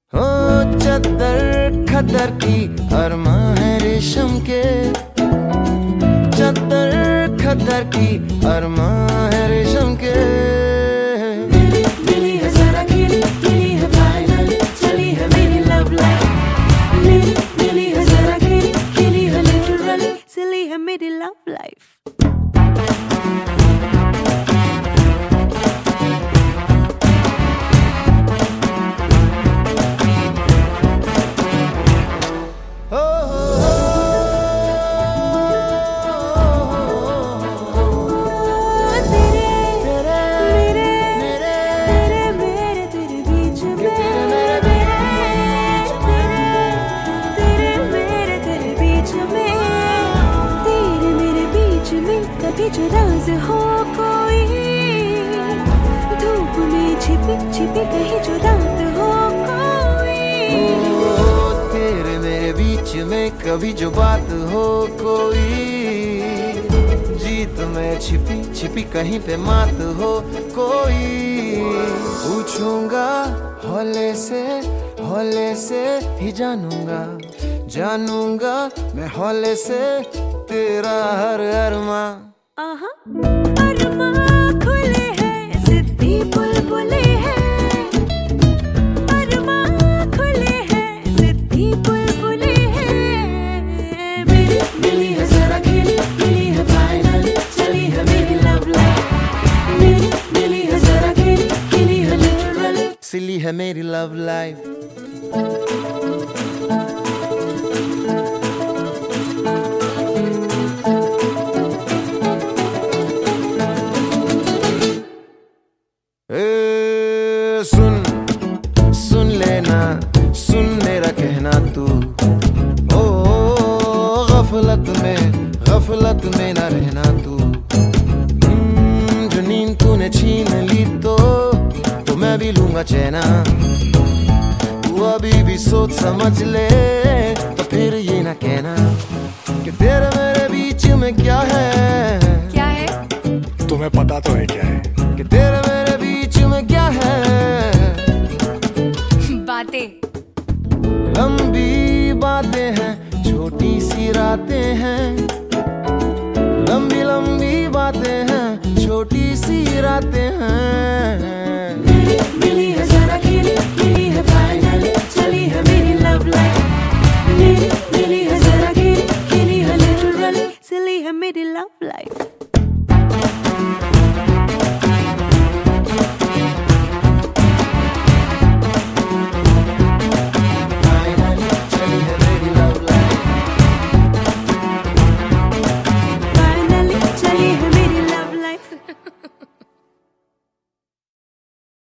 हो चद्दर खद्दर की अरमा है रेशम के, चद्दर खद्दर की अरमा है रेशम के। मिली है जरा खिली, मिली है फाइनल, चली है मेरी लव लाइफ। मिली है जरा खिली, खिली है लिटरल, चली है मेरी लव लाइफ। जो राज हो कोई धूप में छिपी छिपी कहीं जो रात हो कोई, तेरे मेरे बीच में कभी जो बात हो कोई, जीत में छिपी छिपी कहीं पे मात हो कोई। पूछूंगा हौले से ही जानूंगा, जानूंगा मैं हौले से तेरा हर अरमा। अरमा खुले हैं, सिद्धि बुलबुले हैं। अरमा खुले हैं, सिद्धि बुलबुले हैं। मिली है जरा खिली, मिली है फाइनल, चली है मेरी लव लाइफ। मिली है जरा खिली, खिली है लिटरल, सिली है मेरी लव लाइफ। सुन लेना, सुन मेरा कहना तू, ओ गफलत में ना रहना तू। जो नींद तूने छीन ली तो मैं भी लूंगा चैना। तू अभी भी सोच समझ ले, तो फिर ये ना कहना कि तेरे मेरे बीच में क्या है। तुम्हें पता तो है क्या है? कि तेरे मेरे बीच में क्या है। लंबी बातें हैं, छोटी सी रातें हैं। लंबी बातें हैं, छोटी सी रातें हैं। मिली है जरा खिली, मिली है फाइनल, चली है मेरी लव लाइफ। मिली है जरा खिली, खिली है लिटरल, चली है मेरी लव लाइफ। Finally, चली है मेरी love life।